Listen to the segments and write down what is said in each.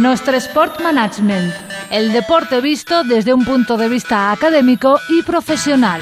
Nostre Sport Management, el deporte visto desde un punto de vista académico y profesional.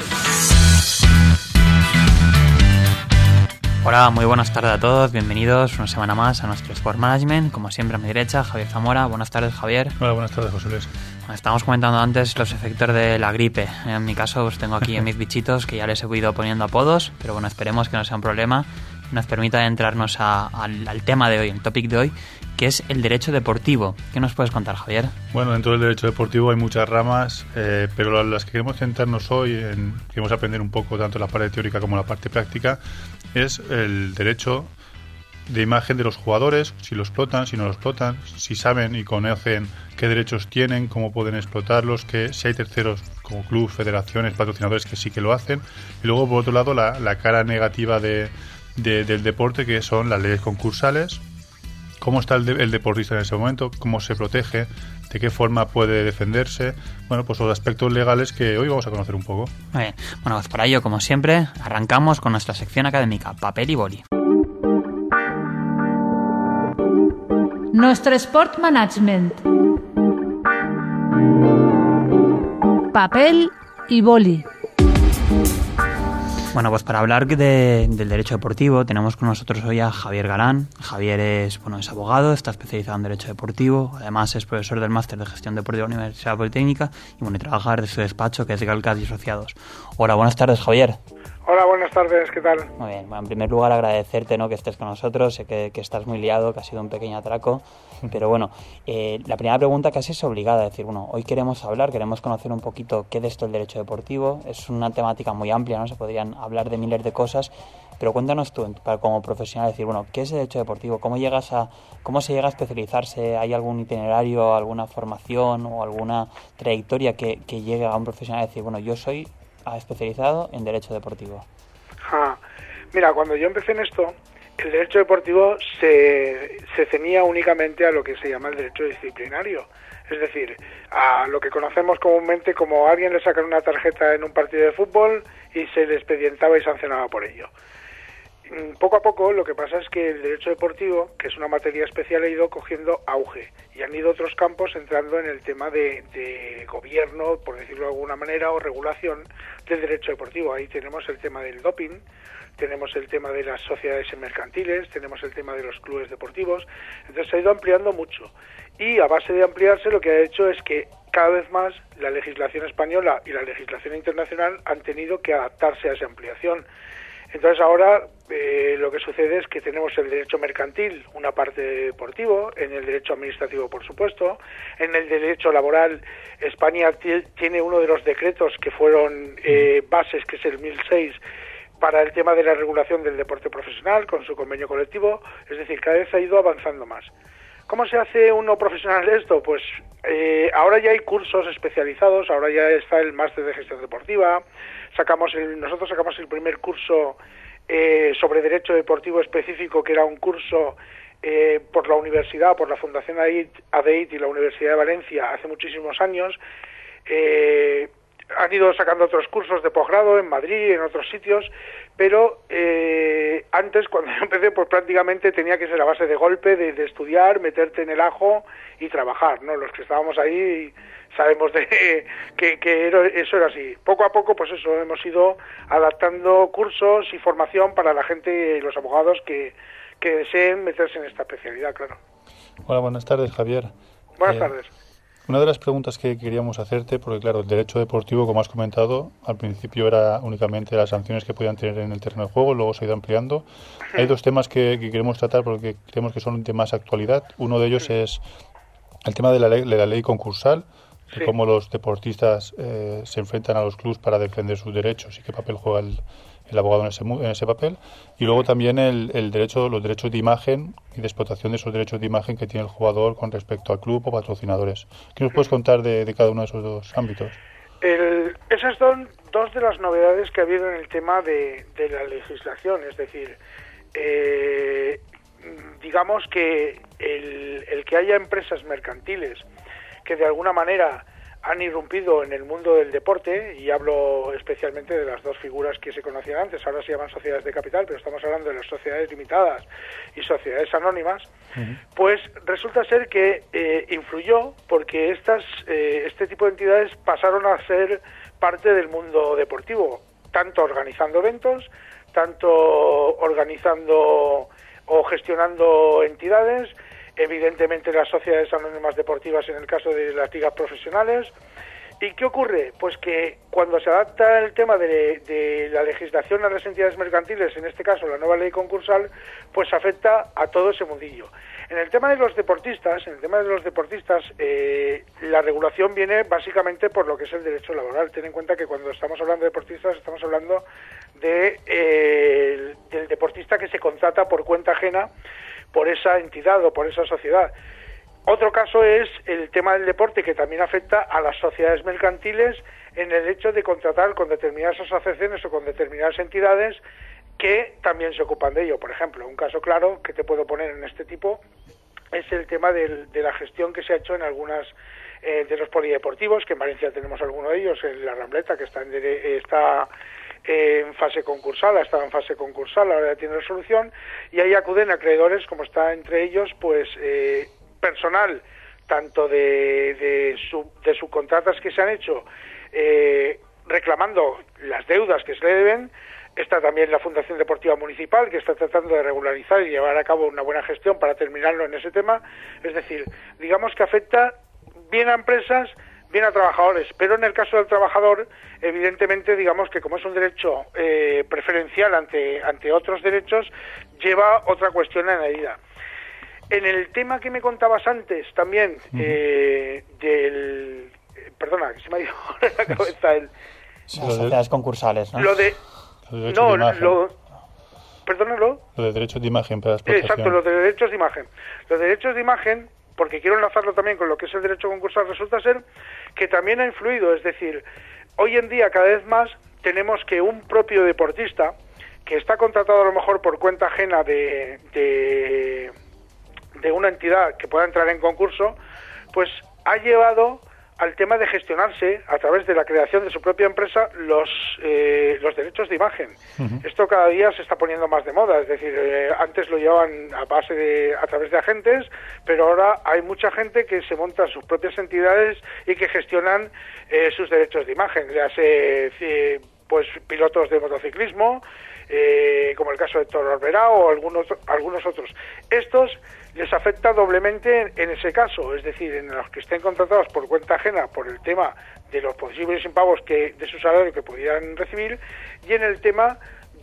Hola, muy buenas tardes a todos, bienvenidos una semana más a nuestro Sport Management. Como siempre a mi derecha, Javier Zamora. Buenas tardes, Javier. Hola, buenas tardes, José Luis. Bueno, estábamos comentando antes los efectos de la gripe. En mi caso, pues tengo aquí a mis bichitos que ya les he ido poniendo apodos, pero bueno, esperemos que no sea un problema. Nos permita entrarnos al tema de hoy, el topic de hoy, que es el derecho deportivo. ¿Qué nos puedes contar, Javier? Bueno, dentro del derecho deportivo hay muchas ramas, pero las que queremos centrarnos hoy, queremos aprender un poco tanto la parte teórica como la parte práctica, es el derecho de imagen de los jugadores, si lo explotan, si no lo explotan, si saben y conocen qué derechos tienen, cómo pueden explotarlos, que si hay terceros como clubes, federaciones, patrocinadores que sí que lo hacen. Y luego, por otro lado, la cara negativa del deporte, que son las leyes concursales, cómo está el deportista en ese momento, cómo se protege, de qué forma puede defenderse. Bueno, pues los aspectos legales que hoy vamos a conocer un poco. Muy bien. Bueno, pues para ello, como siempre, arrancamos con nuestra sección académica, papel y boli. Nostre Sport Management. Papel y boli. Bueno, pues para hablar del derecho deportivo tenemos con nosotros hoy a Javier Galán. Javier es abogado, está especializado en derecho deportivo, además es profesor del máster de gestión deportiva de la Universidad Politécnica y trabaja desde su despacho, que es Galcat y Asociados. Hola, buenas tardes, Javier. Hola, buenas tardes, ¿qué tal? Muy bien, bueno, en primer lugar agradecerte, que estés con nosotros, sé que estás muy liado, que ha sido un pequeño atraco, pero bueno, la primera pregunta casi es obligada, es decir, hoy queremos conocer un poquito qué es esto el derecho deportivo, es una temática muy amplia, se podrían hablar de miles de cosas, pero cuéntanos tú, como profesional, decir, ¿qué es el derecho deportivo? ¿Cómo se llega a especializarse? ¿Hay algún itinerario, alguna formación o alguna trayectoria que llegue a un profesional a decir, yo soy especializado en derecho deportivo? Mira, cuando yo empecé en esto, el derecho deportivo se ceñía únicamente a lo que se llama el derecho disciplinario, es decir, a lo que conocemos comúnmente como a alguien le sacan una tarjeta en un partido de fútbol y se le expedientaba y sancionaba por ello. Poco a poco lo que pasa es que el derecho deportivo, que es una materia especial, ha ido cogiendo auge y han ido otros campos entrando en el tema de gobierno, por decirlo de alguna manera, o regulación del derecho deportivo. Ahí tenemos el tema del doping, tenemos el tema de las sociedades mercantiles, tenemos el tema de los clubes deportivos, entonces se ha ido ampliando mucho. Y a base de ampliarse lo que ha hecho es que cada vez más la legislación española y la legislación internacional han tenido que adaptarse a esa ampliación. Entonces ahora lo que sucede es que tenemos el derecho mercantil, una parte deportivo, en el derecho administrativo, por supuesto, en el derecho laboral. España tiene uno de los decretos que fueron bases, que es el 1006, para el tema de la regulación del deporte profesional, con su convenio colectivo, es decir, cada vez ha ido avanzando más. ¿Cómo se hace uno profesional de esto? Pues ahora ya hay cursos especializados, ahora ya está el máster de gestión deportiva, nosotros sacamos el primer curso sobre derecho deportivo específico, que era un curso por la universidad, por la Fundación ADEIT y la Universidad de Valencia hace muchísimos años. Han ido sacando otros cursos de posgrado en Madrid, en otros sitios, pero antes, cuando yo empecé, pues prácticamente tenía que ser a base de golpe, de estudiar, meterte en el ajo y trabajar, ¿no? Los que estábamos ahí sabemos que eso era así. Poco a poco, pues eso, hemos ido adaptando cursos y formación para la gente, los abogados que deseen meterse en esta especialidad, claro. Hola, buenas tardes, Javier. Buenas tardes. Una de las preguntas que queríamos hacerte, porque claro, el derecho deportivo, como has comentado, al principio era únicamente las sanciones que podían tener en el terreno de juego, luego se ha ido ampliando. Hay dos temas que queremos tratar porque creemos que son de más actualidad. Uno de ellos es el tema de la ley concursal, de cómo los deportistas se enfrentan a los clubes para defender sus derechos y qué papel juega el abogado en ese papel, y luego también los derechos de imagen y de explotación de esos derechos de imagen que tiene el jugador con respecto al club o patrocinadores. ¿Qué nos puedes contar de cada uno de esos dos ámbitos? Esas son dos de las novedades que ha habido en el tema de la legislación, es decir, digamos que el que haya empresas mercantiles que de alguna manera han irrumpido en el mundo del deporte, y hablo especialmente de las dos figuras que se conocían antes, ahora se llaman sociedades de capital, pero estamos hablando de las sociedades limitadas y sociedades anónimas, pues resulta ser que influyó porque este tipo de entidades pasaron a ser parte del mundo deportivo, tanto organizando eventos, tanto organizando o gestionando entidades, evidentemente las sociedades anónimas deportivas en el caso de las ligas profesionales. ¿Y qué ocurre? Pues que cuando se adapta el tema de la legislación a las entidades mercantiles, en este caso la nueva ley concursal, pues afecta a todo ese mundillo. En el tema de los deportistas, la regulación viene básicamente por lo que es el derecho laboral. Ten en cuenta que cuando estamos hablando de deportistas estamos hablando del deportista que se contrata por cuenta ajena por esa entidad o por esa sociedad. Otro caso es el tema del deporte, que también afecta a las sociedades mercantiles en el hecho de contratar con determinadas asociaciones o con determinadas entidades que también se ocupan de ello. Por ejemplo, un caso claro que te puedo poner en este tipo es el tema de la gestión que se ha hecho en algunas de los polideportivos, que en Valencia tenemos alguno de ellos, en la Rambleta, que está en fase concursal, ha estado en fase concursal, ahora ya tiene resolución, y ahí acuden acreedores, como está entre ellos, pues personal, tanto de subcontratas que se han hecho, reclamando las deudas que se le deben. Está también la Fundación Deportiva Municipal, que está tratando de regularizar y llevar a cabo una buena gestión para terminarlo en ese tema. Es decir, digamos que afecta bien a empresas, bien a trabajadores, pero en el caso del trabajador, evidentemente, digamos que como es un derecho preferencial ante otros derechos, lleva otra cuestión añadida. En el tema que me contabas antes también, perdona, que se me ha ido en la cabeza las sociedades concursales, ¿no? Perdónalo. Lo de derechos de imagen para la explotación. Exacto, los de derechos de imagen. Los derechos de imagen, porque quiero enlazarlo también con lo que es el derecho concursal, resulta ser que también ha influido. Es decir, hoy en día cada vez más tenemos que un propio deportista, que está contratado a lo mejor por cuenta ajena de una entidad que pueda entrar en concurso, pues ha llevado al tema de gestionarse a través de la creación de su propia empresa los derechos de imagen. Esto cada día se está poniendo más de moda, es decir, antes lo llevaban a través de agentes, pero ahora hay mucha gente que se monta sus propias entidades y que gestionan sus derechos de imagen, ya sea pues pilotos de motociclismo, como el caso de Toro Alberá o algunos otros. Estos les afecta doblemente en ese caso, es decir, en los que estén contratados por cuenta ajena por el tema de los posibles impagos de su salario que pudieran recibir, y en el tema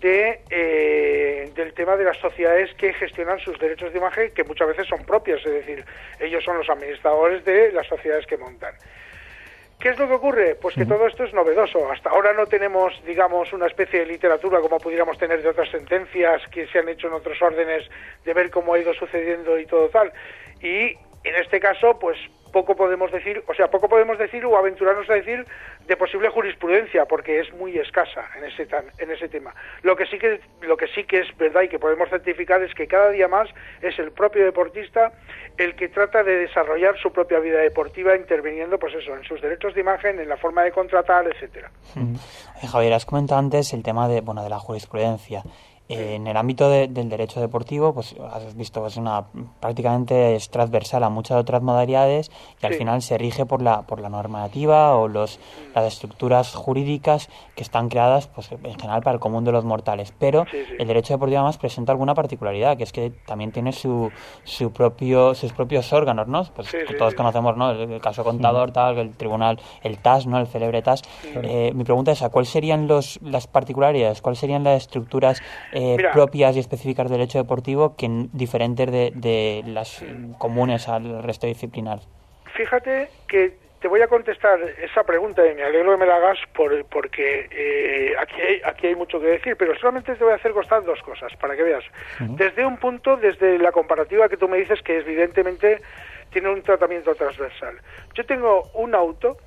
del tema de las sociedades que gestionan sus derechos de imagen, que muchas veces son propios, es decir, ellos son los administradores de las sociedades que montan. ¿Qué es lo que ocurre? Pues que todo esto es novedoso. Hasta ahora no tenemos, digamos, una especie de literatura como pudiéramos tener de otras sentencias que se han hecho en otros órdenes, de ver cómo ha ido sucediendo y todo tal. Y en este caso, pues poco podemos decir o aventurarnos a decir de posible jurisprudencia, porque es muy escasa en ese tema. Lo que sí que es verdad y que podemos certificar es que cada día más es el propio deportista el que trata de desarrollar su propia vida deportiva, interviniendo, pues eso, en sus derechos de imagen, en la forma de contratar, etcétera. Javier, has comentado antes el tema de la jurisprudencia. En el ámbito del derecho deportivo, pues has visto que prácticamente es transversal a muchas otras modalidades y al final se rige por la normativa o las estructuras jurídicas que están creadas, pues en general para el común de los mortales. Pero el derecho deportivo además presenta alguna particularidad, que es que también tiene sus propios órganos, ¿no? Pues todos conocemos, ¿no? El caso contador, tal, el tribunal, el TAS, ¿no? El célebre TAS. Mi pregunta es, ¿cuáles serían las particularidades? ¿Cuáles serían las estructuras propias y específicas del derecho deportivo que diferentes de las comunes al resto disciplinar? Fíjate que te voy a contestar esa pregunta y me alegro que me la hagas porque aquí hay mucho que decir, pero solamente te voy a hacer constar dos cosas para que veas. Desde la comparativa que tú me dices, que evidentemente tiene un tratamiento transversal. Yo tengo un auto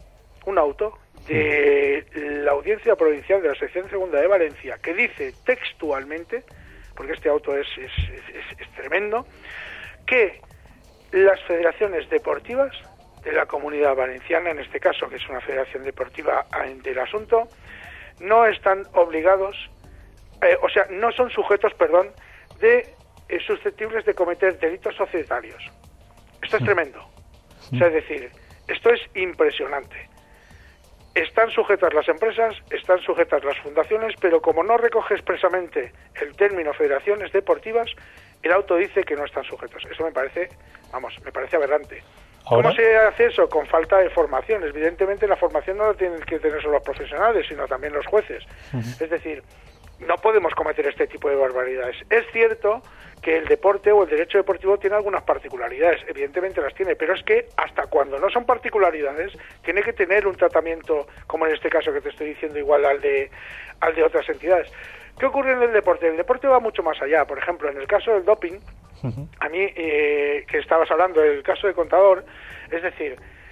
de la Audiencia Provincial de la Sección Segunda de Valencia que dice textualmente, porque este auto es tremendo, que las federaciones deportivas de la Comunidad Valenciana, en este caso, que es una federación deportiva del asunto, no están obligados, no son sujetos, de susceptibles de cometer delitos societarios. Esto es tremendo. O sea, es decir, esto es impresionante. Están sujetas las empresas, están sujetas las fundaciones, pero como no recoge expresamente el término federaciones deportivas, el auto dice que no están sujetos. Eso me parece aberrante. ¿Cómo se hace eso? Con falta de formación. Evidentemente la formación no la tienen que tener solo los profesionales, sino también los jueces. Es decir, no podemos cometer este tipo de barbaridades. Es cierto que el deporte o el derecho deportivo tiene algunas particularidades, evidentemente las tiene, pero es que hasta cuando no son particularidades, tiene que tener un tratamiento, como en este caso que te estoy diciendo, igual al de otras entidades. ¿Qué ocurre en el deporte? El deporte va mucho más allá. Por ejemplo, en el caso del doping, a mí, que estabas hablando del caso de Contador, es decir,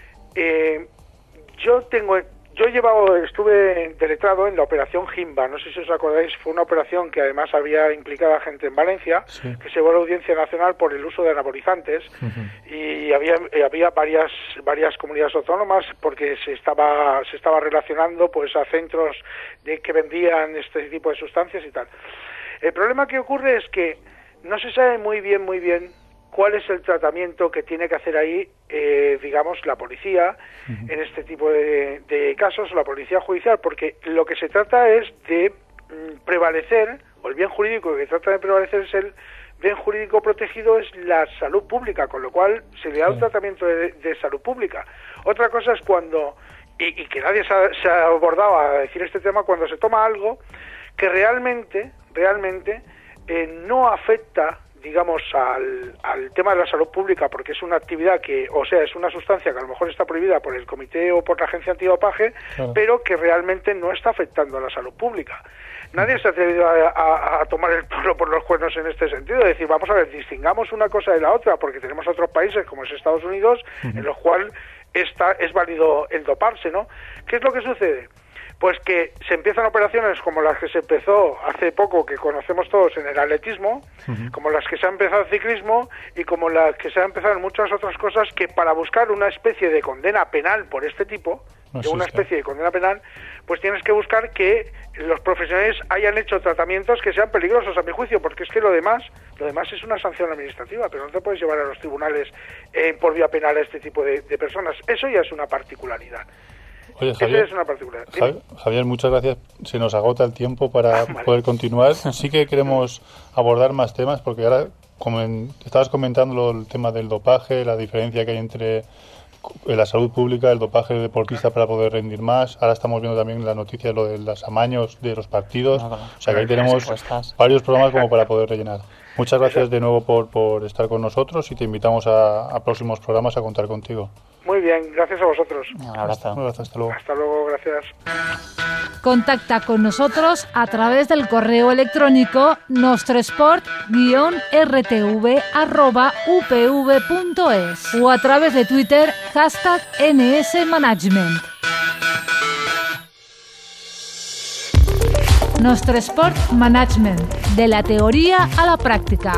estuve deletrado en la operación Jimba, no sé si os acordáis, fue una operación que además había implicado a gente en Valencia, que se llevó a la Audiencia Nacional por el uso de anabolizantes, y había varias comunidades autónomas porque se estaba relacionando pues a centros que vendían este tipo de sustancias y tal. El problema que ocurre es que no se sabe muy bien cuál es el tratamiento que tiene que hacer ahí, digamos, la policía en este tipo de casos, la policía judicial, porque lo que se trata es de prevalecer, o el bien jurídico que trata de prevalecer es el bien jurídico protegido, es la salud pública, con lo cual se le da un tratamiento de salud pública. Otra cosa es cuando, y que nadie se ha abordado a decir este tema, cuando se toma algo que realmente no afecta, digamos, al tema de la salud pública, porque es una actividad es una sustancia que a lo mejor está prohibida por el comité o por la agencia antidopaje, pero que realmente no está afectando a la salud pública. Nadie se ha atrevido a tomar el toro por los cuernos en este sentido, es decir, vamos a ver, distingamos una cosa de la otra, porque tenemos otros países como es Estados Unidos, en los cuales es válido el doparse, ¿no? ¿Qué es lo que sucede? Pues que se empiezan operaciones como las que se empezó hace poco, que conocemos todos en el atletismo, como las que se ha empezado en ciclismo y como las que se ha empezado en muchas otras cosas, que para buscar una especie de condena penal por este tipo, pues tienes que buscar que los profesionales hayan hecho tratamientos que sean peligrosos a mi juicio, porque es que lo demás es una sanción administrativa, pero no te puedes llevar a los tribunales por vía penal a este tipo de personas. Eso ya es una particularidad. Oye, Javier, muchas gracias. Se nos agota el tiempo para poder continuar. Sí que queremos abordar más temas, porque ahora, como estabas comentando el tema del dopaje, la diferencia que hay entre la salud pública, el dopaje del deportista para poder rendir más. Ahora estamos viendo también la noticia de lo de los amaños de los partidos. O sea que ahí tenemos varios programas como para poder rellenar. Muchas gracias de nuevo por estar con nosotros y te invitamos a próximos programas a contar contigo. Muy bien, gracias a vosotros. Un abrazo. Hasta luego. Hasta luego, gracias. Contacta con nosotros a través del correo electrónico nostresport-rtv@upv.es o a través de Twitter #NSManagement. Nostresport Management, de la teoría a la práctica.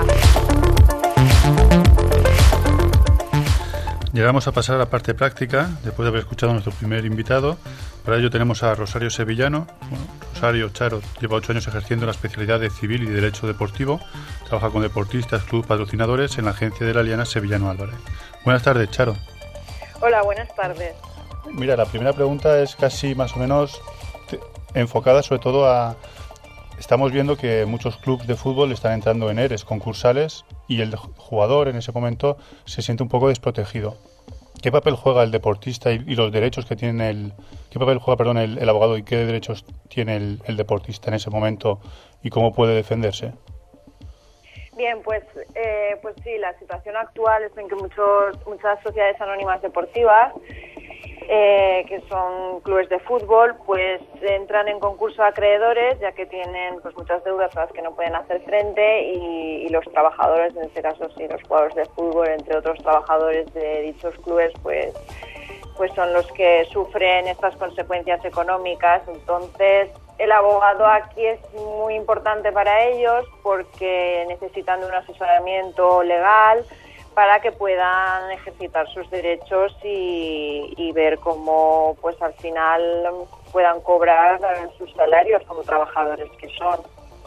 Llegamos a pasar a la parte práctica, después de haber escuchado a nuestro primer invitado. Para ello tenemos a Rosario Sevillano. Rosario Charo lleva 8 años ejerciendo la especialidad de Civil y Derecho Deportivo. Trabaja con deportistas, clubes, patrocinadores en la agencia de la Aliana Sevillano Álvarez. Buenas tardes, Charo. Hola, buenas tardes. Mira, la primera pregunta es casi más o menos enfocada sobre todo a... Estamos viendo que muchos clubes de fútbol están entrando en ERES concursales y el jugador en ese momento se siente un poco desprotegido. ¿Qué papel juega el deportista y los derechos que tiene qué papel juega, el abogado y qué derechos tiene el deportista en ese momento y cómo puede defenderse? Bien, pues sí, la situación actual es en que muchas sociedades anónimas deportivas, que son clubes de fútbol, pues entran en concurso de acreedores, ya que tienen pues muchas deudas a las que no pueden hacer frente y los trabajadores, en este caso sí, los jugadores de fútbol, entre otros trabajadores de dichos clubes, pues son los que sufren estas consecuencias económicas. Entonces, el abogado aquí es muy importante para ellos porque necesitan de un asesoramiento legal para que puedan ejercitar sus derechos y ver cómo pues al final puedan cobrar sus salarios como trabajadores que son.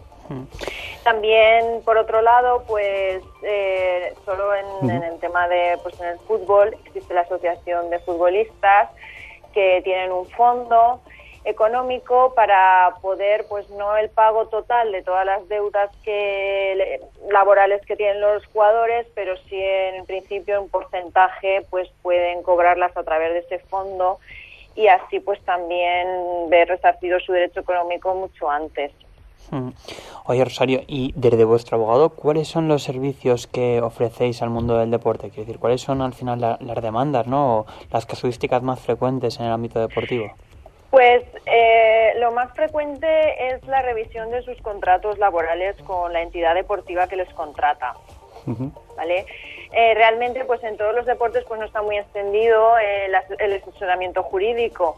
También, por otro lado, pues solo en el tema de, pues en el fútbol existe la Asociación de Futbolistas, que tienen un fondo económico para poder, pues no el pago total de todas las deudas laborales que tienen los jugadores, pero sí en principio un porcentaje pues pueden cobrarlas a través de ese fondo y así pues también ver resarcido su derecho económico mucho antes. Oye, Rosario, y desde vuestro abogado, ¿cuáles son los servicios que ofrecéis al mundo del deporte? Quiero decir, ¿cuáles son al final las demandas, ¿no? O las casuísticas más frecuentes en el ámbito deportivo? Pues lo más frecuente es la revisión de sus contratos laborales con la entidad deportiva que les contrata, ¿vale? Realmente, pues en todos los deportes pues no está muy extendido el asesoramiento jurídico.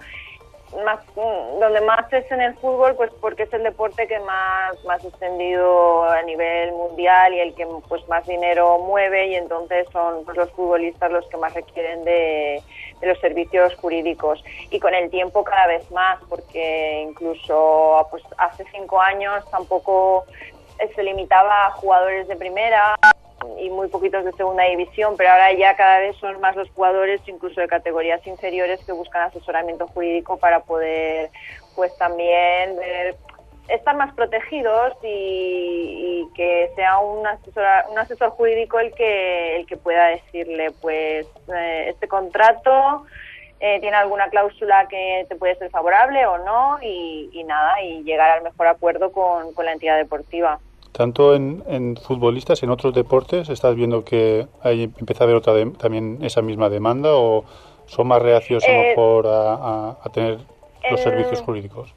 Donde más es en el fútbol, pues porque es el deporte que más extendido a nivel mundial y el que pues más dinero mueve, y entonces son pues los futbolistas los que más requieren de los servicios jurídicos, y con el tiempo cada vez más, porque incluso pues hace 5 años tampoco se limitaba a jugadores de primera y muy poquitos de segunda división, pero ahora ya cada vez son más los jugadores, incluso de categorías inferiores, que buscan asesoramiento jurídico para poder pues también estar más protegidos y que sea un asesor jurídico el que pueda decirle pues este contrato tiene alguna cláusula que te puede ser favorable o no, y nada, y llegar al mejor acuerdo con la entidad deportiva. Tanto en futbolistas, en otros deportes, ¿estás viendo que ahí empieza a haber también esa misma demanda, o son más reacios a lo mejor a tener los servicios jurídicos?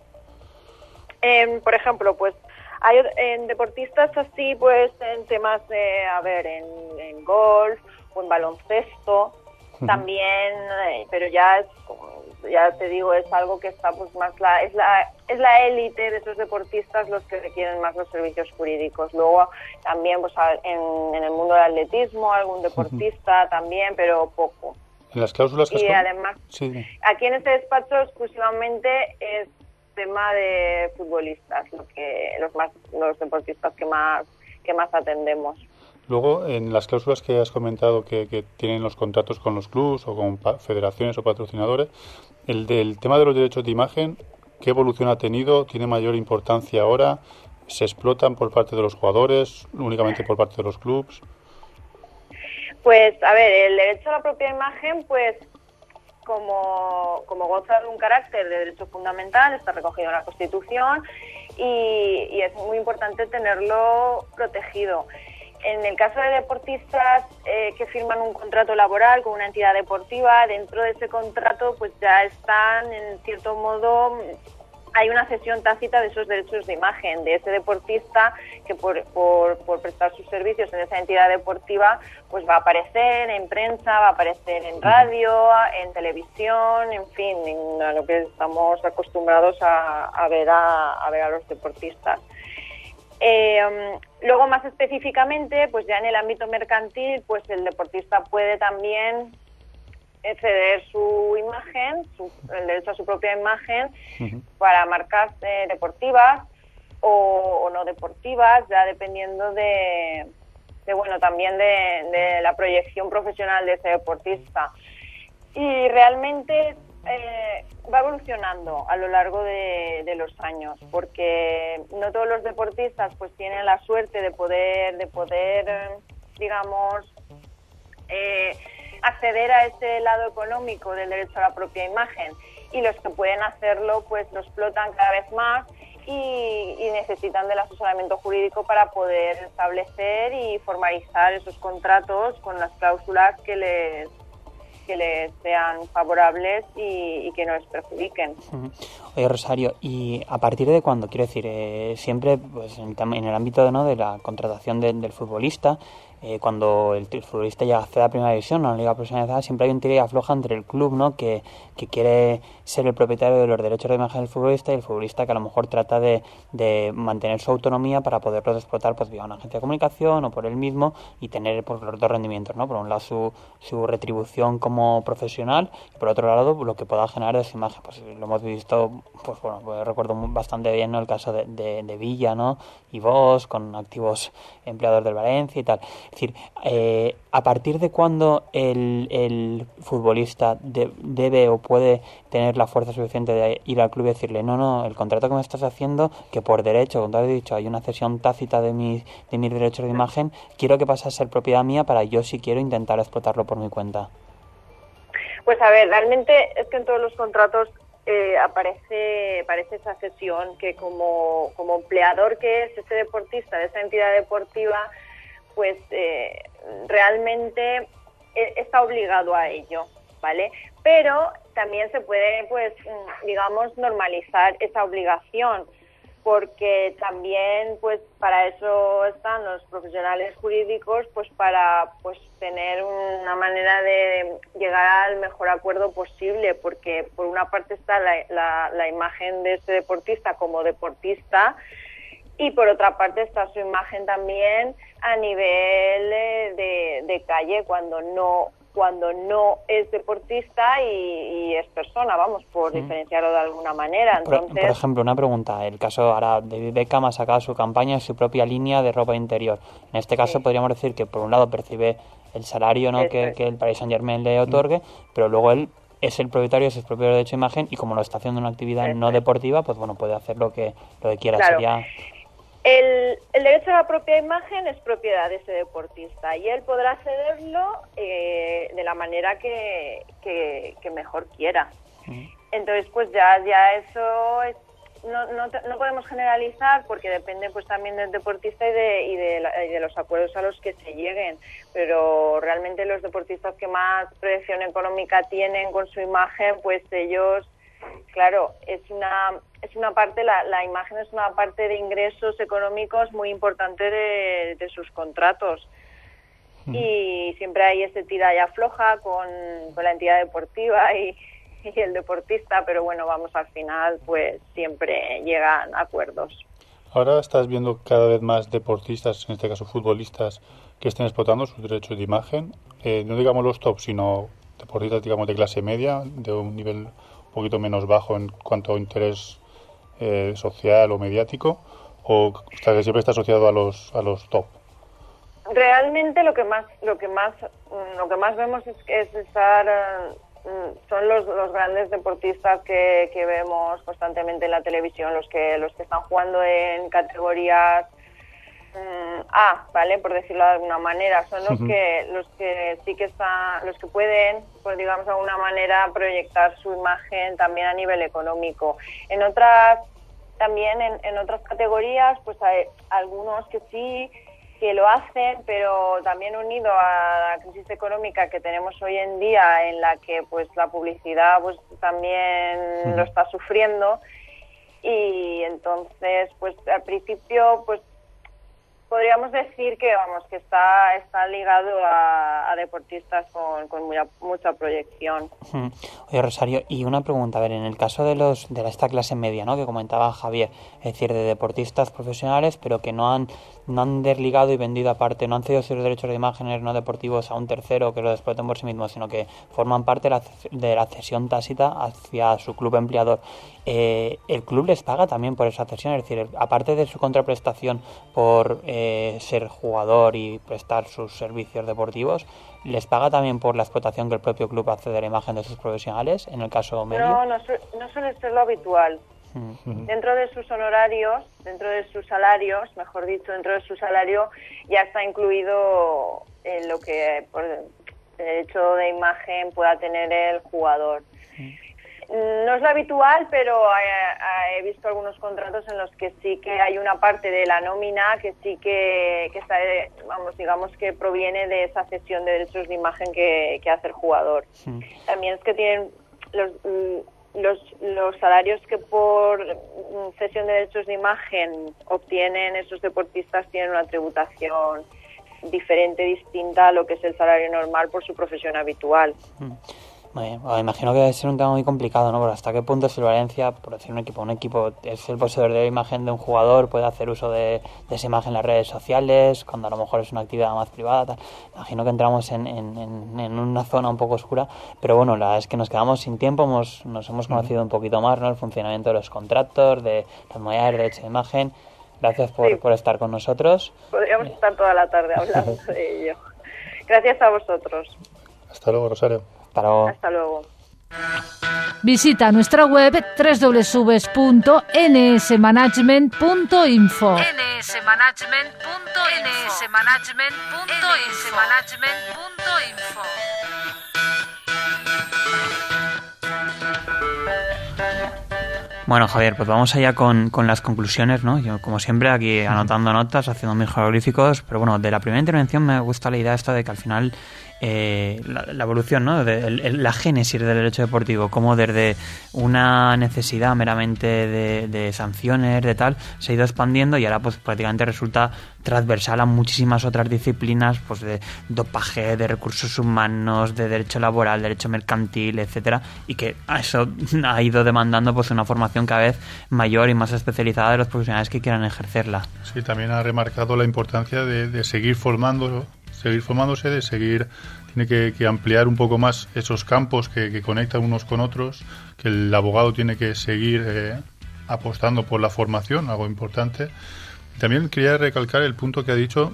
Por ejemplo, pues hay en deportistas así, pues en temas de, en golf o en baloncesto también, pero ya te digo, es algo que está pues más es la élite de esos deportistas los que requieren más los servicios jurídicos. Luego también pues en el mundo del atletismo algún deportista también, pero poco. En las cláusulas que y además sí. Aquí en este despacho exclusivamente es tema de futbolistas, los deportistas que más atendemos. Luego, en las cláusulas que has comentado que tienen los contratos con los clubes o con federaciones o patrocinadores, el tema de los derechos de imagen, ¿qué evolución ha tenido? ¿Tiene mayor importancia ahora? ¿Se explotan por parte de los jugadores, únicamente por parte de los clubes? Pues, el derecho a la propia imagen, pues, como goza de un carácter de derecho fundamental, está recogido en la Constitución y es muy importante tenerlo protegido. En el caso de deportistas que firman un contrato laboral con una entidad deportiva, dentro de ese contrato pues ya están, en cierto modo, hay una cesión tácita de esos derechos de imagen de ese deportista que por prestar sus servicios en esa entidad deportiva pues va a aparecer en prensa, va a aparecer en radio, en televisión, en fin, a lo que estamos acostumbrados a ver a los deportistas. Luego, más específicamente, pues ya en el ámbito mercantil, pues el deportista puede también ceder su imagen, el derecho a su propia imagen, para marcas deportivas o no deportivas, ya dependiendo también de la proyección profesional de ese deportista. Y realmente va evolucionando a lo largo de los años, porque no todos los deportistas pues tienen la suerte de poder digamos, acceder a ese lado económico del derecho a la propia imagen, y los que pueden hacerlo pues lo explotan cada vez más y necesitan del asesoramiento jurídico para poder establecer y formalizar esos contratos con las cláusulas que les sean favorables y que no les perjudiquen. Oye, Rosario, ¿y a partir de cuándo? Quiero decir, siempre pues en el ámbito de la contratación del futbolista, cuando el futbolista ya accede a primera división, a una liga profesionalizada, siempre hay un tira y afloja entre el club, ¿no? que quiere ser el propietario de los derechos de imagen del futbolista, y el futbolista que a lo mejor trata de mantener su autonomía para poderlos explotar pues vía una agencia de comunicación o por él mismo, y tener pues los dos rendimientos, ¿no? Por un lado su retribución como profesional, y por otro lado lo que pueda generar de su imagen. Pues lo hemos visto, pues bueno, pues recuerdo bastante bien, ¿no? El caso de Villa, ¿no? Y Bosch, con activos empleados del Valencia y tal. Es decir, ¿a partir de cuándo el futbolista debe o puede tener la fuerza suficiente de ir al club y decirle no, el contrato que me estás haciendo, que por derecho, como te has dicho, hay una cesión tácita de mis derechos de imagen, quiero que pase a ser propiedad mía para yo, si quiero, intentar explotarlo por mi cuenta? Pues a ver, realmente es que en todos los contratos aparece esa cesión, que como empleador que es ese deportista de esa entidad deportiva, pues realmente está obligado a ello, ¿vale? Pero también se puede, pues, digamos, normalizar esa obligación, porque también, pues, para eso están los profesionales jurídicos, pues, para, pues, tener una manera de llegar al mejor acuerdo posible, porque por una parte está la imagen de este deportista como deportista, y por otra parte está su imagen también a nivel de calle, cuando no es deportista y es persona, vamos, por diferenciarlo de alguna manera. Entonces, por ejemplo, una pregunta. El caso ahora de Beckham ha sacado su campaña y su propia línea de ropa interior. En este caso podríamos decir que por un lado percibe el salario, ¿no? que el Paris Saint-Germain le otorgue, pero luego él es el propietario, es su propio derecho de imagen, y como lo está haciendo una actividad no deportiva, pues bueno, puede hacer lo que quiera. Claro. Sería... El derecho a la propia imagen es propiedad de ese deportista y él podrá cederlo de la manera que mejor quiera. Entonces, pues ya eso es, no podemos generalizar, porque depende pues también del deportista y de los acuerdos a los que se lleguen. Pero realmente los deportistas que más proyección económica tienen con su imagen, pues ellos, claro, es una parte, la imagen es una parte de ingresos económicos muy importante de sus contratos. Y siempre hay ese tira y afloja con la entidad deportiva y el deportista, pero bueno, vamos, al final pues siempre llegan acuerdos. Ahora estás viendo cada vez más deportistas, en este caso futbolistas, que estén explotando sus derechos de imagen, no digamos los top, sino deportistas, digamos, de clase media, de un nivel un poquito menos bajo en cuanto a interés social o mediático, o que siempre está asociado a los top. Realmente lo que más vemos es estar son los grandes deportistas que vemos constantemente en la televisión, los que están jugando en categorías A, ¿vale? Por decirlo de alguna manera, son los que sí que están, los que pueden, pues digamos de alguna manera, proyectar su imagen también a nivel económico. En otras categorías, pues hay algunos que sí que lo hacen, pero también unido a la crisis económica que tenemos hoy en día, en la que pues la publicidad pues también lo está sufriendo, y entonces pues al principio pues podríamos decir que que está ligado a deportistas con mucha proyección. Oye, Rosario, y una pregunta, a ver, en el caso de esta clase media, ¿no?, que comentaba Javier, es decir, de deportistas profesionales, pero que no han desligado y vendido aparte, no han cedido sus derechos de imágenes no deportivos a un tercero que lo exploten por sí mismo, sino que forman parte de la cesión tácita hacia su club empleador. ¿El club les paga también por esa cesión? Es decir, aparte de su contraprestación por ser jugador y prestar sus servicios deportivos, ¿les paga también por la explotación que el propio club hace de la imagen de sus profesionales, en el caso medio? No suele ser lo habitual. Dentro de sus honorarios, dentro de sus salarios, mejor dicho, dentro de su salario ya está incluido lo que por derecho de imagen pueda tener el jugador. No es lo habitual, pero he visto algunos contratos en los que sí que hay una parte de la nómina que sí que está, digamos que proviene de esa cesión de derechos de imagen que hace el jugador. También es que tienen los salarios que por cesión de derechos de imagen obtienen esos deportistas, tienen una tributación diferente, distinta a lo que es el salario normal por su profesión habitual. Muy bien. Bueno, imagino que debe ser un tema muy complicado, ¿no? Porque hasta qué punto si el Valencia, por decir un equipo es el poseedor de la imagen de un jugador, puede hacer uso de esa imagen en las redes sociales, cuando a lo mejor es una actividad más privada, tal. Imagino que entramos en una zona un poco oscura, pero bueno, la verdad es que nos quedamos sin tiempo, nos hemos conocido un poquito más, ¿no? El funcionamiento de los contratos, de las modalidades de derecho de imagen. Gracias por estar con nosotros. Podríamos estar toda la tarde hablando de ello. Gracias a vosotros. Hasta luego, Rosario. Hasta luego. Visita nuestra web www.nsmanagement.info. Bueno, Javier, pues vamos allá con las conclusiones, ¿no? Yo, como siempre, aquí anotando notas, haciendo mis jeroglíficos, pero bueno, de la primera intervención me gusta la idea esta de que al final la evolución, ¿no? La génesis del derecho deportivo, como desde una necesidad meramente de sanciones, de tal, se ha ido expandiendo y ahora pues prácticamente resulta transversal a muchísimas otras disciplinas, pues de dopaje, de recursos humanos, de derecho laboral, derecho mercantil, etcétera, y que eso ha ido demandando pues una formación cada vez mayor y más especializada de los profesionales que quieran ejercerla. Sí, también ha remarcado la importancia de seguir formándose, tiene que ampliar un poco más esos campos que conectan unos con otros, que el abogado tiene que seguir apostando por la formación, algo importante. También quería recalcar el punto que ha dicho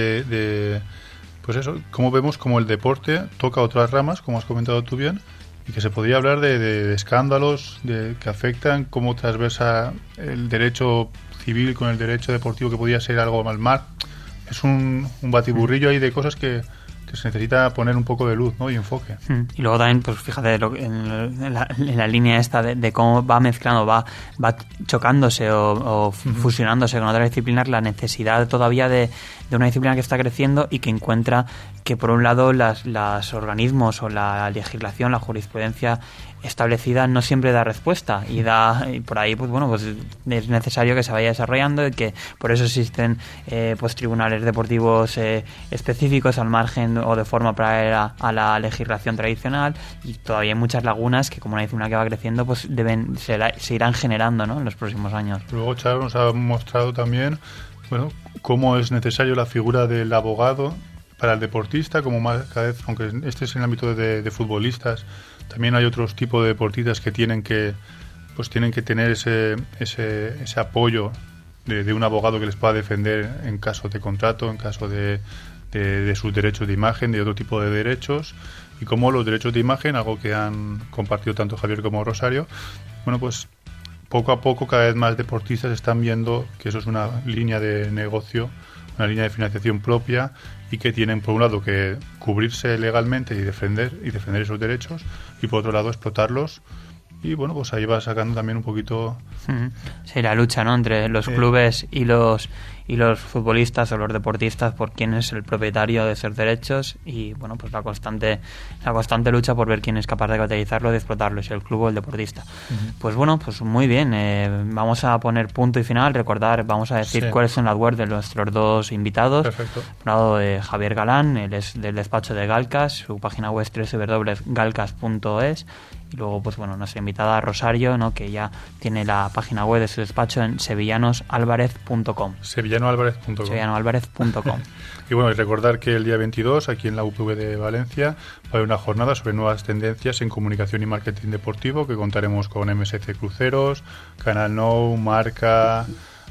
de pues eso, cómo vemos como el deporte toca otras ramas, como has comentado tú bien, y que se podría hablar de escándalos que afectan, cómo transversa el derecho civil con el derecho deportivo, que podría ser algo mal mar. Es un batiburrillo ahí de cosas que se necesita poner un poco de luz, ¿no? Y enfoque. Y luego también, pues fíjate, en la línea esta de cómo va mezclando, va chocándose o fusionándose con otras disciplinas, la necesidad todavía de una disciplina que está creciendo y que encuentra que, por un lado, los organismos o la legislación, la jurisprudencia establecida no siempre da respuesta y por ahí pues es necesario que se vaya desarrollando y que por eso existen pues tribunales deportivos específicos al margen o de forma paralela a la legislación tradicional, y todavía hay muchas lagunas que, como una disciplina que va creciendo, pues se irán generando, ¿no?, en los próximos años. Luego Charo nos ha mostrado también cómo es necesario la figura del abogado para el deportista, como más cada vez, aunque este es en el ámbito de futbolistas, también hay otros tipos de deportistas que tienen que tener ese apoyo de un abogado que les pueda defender en caso de contrato, en caso de sus derechos de imagen, de otro tipo de derechos, y como los derechos de imagen, algo que han compartido tanto Javier como Rosario, pues poco a poco cada vez más deportistas están viendo que eso es una línea de negocio, una línea de financiación propia, y que tienen, por un lado, que cubrirse legalmente y defender esos derechos, y por otro lado explotarlos. Y pues ahí va sacando también un poquito... Sí, la lucha, ¿no?, entre los clubes y los futbolistas o los deportistas por quién es el propietario de esos derechos, y pues la constante lucha por ver quién es capaz de capitalizarlo, de explotarlo, si el club o el deportista. Pues muy bien, vamos a poner punto y final. Vamos a decir cuáles son las webs de nuestros dos invitados. Perfecto. Por un lado, Javier Galán, él es del despacho de Galcas, su página web es www.galcas.es. Y luego, nuestra invitada Rosario, ¿no?, que ya tiene la página web de su despacho en sevillanosalvarez.com. sevillanoalvarez.com. Y recordar que el día 22, aquí en la UPV de Valencia, va a haber una jornada sobre nuevas tendencias en comunicación y marketing deportivo, que contaremos con MSC Cruceros, Canal Nou, Marca,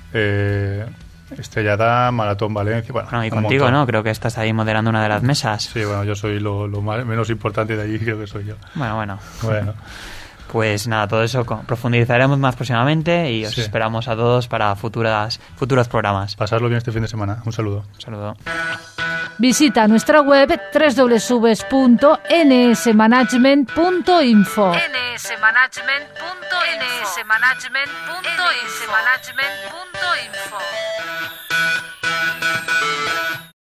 Estrella Damm, Maratón Valencia. Y contigo, ¿no? Creo que estás ahí moderando una de las mesas. Sí, yo soy lo menos importante de allí, creo que soy yo. Bueno. Pues nada, todo eso profundizaremos más próximamente y os esperamos a todos para futuros programas. Pasarlo bien este fin de semana. Un saludo. Visita nuestra web www.nsmanagement.info. nsmanagement.info.